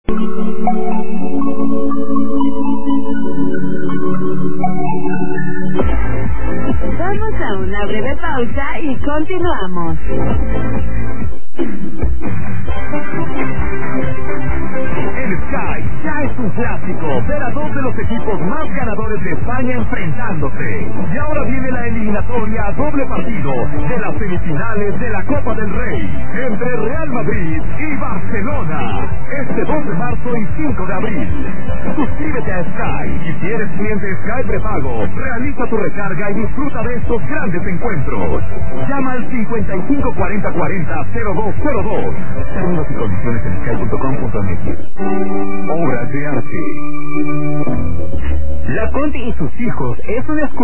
Vamos a una breve pausa y continuamos. El Sky ya es un clásico. Ver a dos de los equipos más ganadores de España enfrentándose. Y ahora viene la eliminatoria a doble partido de las semifinales de la Copa del Rey entre Real Madrid y Barcelona. Este 2 de marzo y 5 de abril. Suscríbete a Sky y si eres cliente Sky prepago, realiza tu recarga y disfruta de estos grandes encuentros. Llama al 5540400202. Términos y condiciones en sky.com.mx. Obras de arte. La Conti y sus hijos es una